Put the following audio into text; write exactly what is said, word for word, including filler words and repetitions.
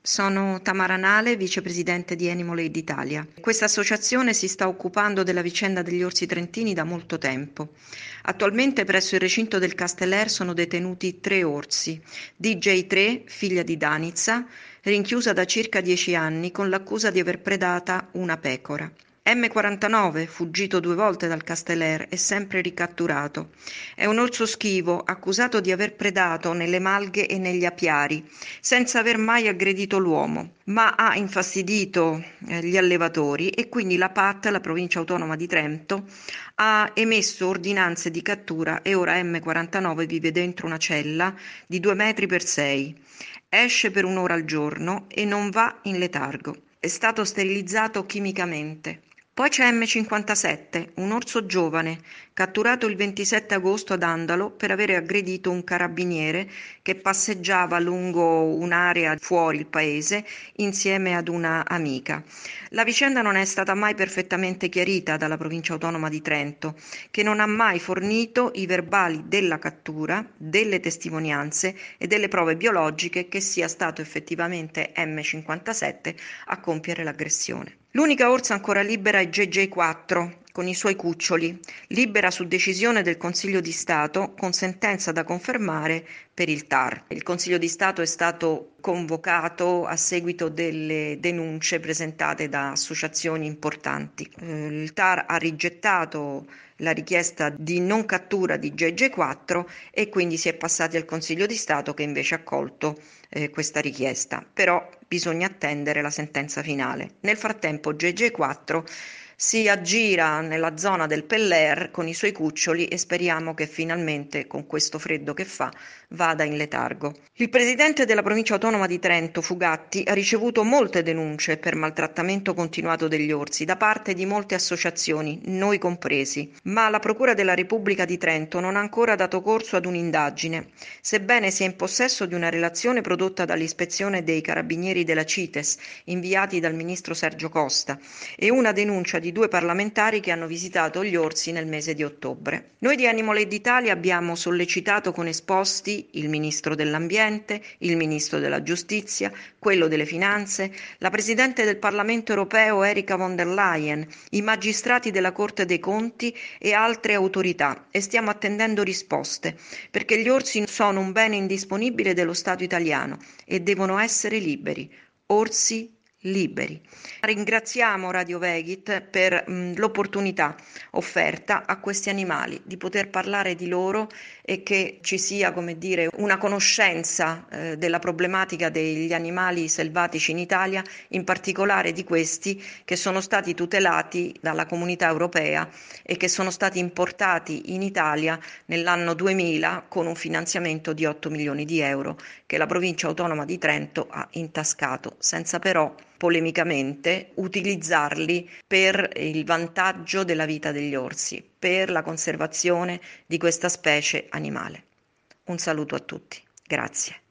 Sono Tamara Nale, vicepresidente di Animal Aid Italia. Questa associazione si sta occupando della vicenda degli orsi trentini da molto tempo. Attualmente presso il recinto del Casteller sono detenuti tre orsi. D J tre, figlia di Danica, rinchiusa da circa dieci anni con l'accusa di aver predata una pecora. M quarantanove, fuggito due volte dal Casteller e sempre ricatturato. È un orso schivo accusato di aver predato nelle malghe e negli apiari, senza aver mai aggredito l'uomo, ma ha infastidito eh, gli allevatori e quindi la P A T, la provincia autonoma di Trento, ha emesso ordinanze di cattura e ora M quarantanove vive dentro una cella di due metri per sei. Esce per un'ora al giorno e non va in letargo. È stato sterilizzato chimicamente. Poi c'è M cinquantasette, un orso giovane, catturato il ventisette agosto ad Andalo per avere aggredito un carabiniere che passeggiava lungo un'area fuori il paese insieme ad una amica. La vicenda non è stata mai perfettamente chiarita dalla provincia autonoma di Trento, che non ha mai fornito i verbali della cattura, delle testimonianze e delle prove biologiche che sia stato effettivamente M cinquantasette a compiere l'aggressione. L'unica orsa ancora libera è J J quattro, con i suoi cuccioli, libera su decisione del Consiglio di Stato, con sentenza da confermare per il T A R. Il Consiglio di Stato è stato convocato a seguito delle denunce presentate da associazioni importanti. Eh, il T A R ha rigettato la richiesta di non cattura di J J quattro e quindi si è passati al Consiglio di Stato che invece ha accolto eh, questa richiesta. Però bisogna attendere la sentenza finale. Nel frattempo J J quattro si aggira nella zona del Peller con i suoi cuccioli e speriamo che finalmente, con questo freddo che fa, vada in letargo. Il presidente della provincia autonoma di Trento, Fugatti, ha ricevuto molte denunce per maltrattamento continuato degli orsi da parte di molte associazioni, noi compresi, ma la Procura della Repubblica di Trento non ha ancora dato corso ad un'indagine, sebbene sia in possesso di una relazione prodotta dall'ispezione dei carabinieri della CITES, inviati dal ministro Sergio Costa, e una denuncia di di due parlamentari che hanno visitato gli orsi nel mese di ottobre. Noi di Animal Aid Italia abbiamo sollecitato con esposti il Ministro dell'Ambiente, il Ministro della Giustizia, quello delle Finanze, la Presidente del Parlamento Europeo Erika von der Leyen, i magistrati della Corte dei Conti e altre autorità e stiamo attendendo risposte, perché gli orsi sono un bene indisponibile dello Stato italiano e devono essere liberi. Orsi liberi. Ringraziamo Radio Vegit per mh, l'opportunità offerta a questi animali di poter parlare di loro e che ci sia, come dire, una conoscenza eh, della problematica degli animali selvatici in Italia, in particolare di questi che sono stati tutelati dalla Comunità Europea e che sono stati importati in Italia nell'anno duemila con un finanziamento di otto milioni di euro che la Provincia Autonoma di Trento ha intascato, senza però polemicamente utilizzarli per il vantaggio della vita degli orsi, per la conservazione di questa specie animale. Un saluto a tutti. Grazie.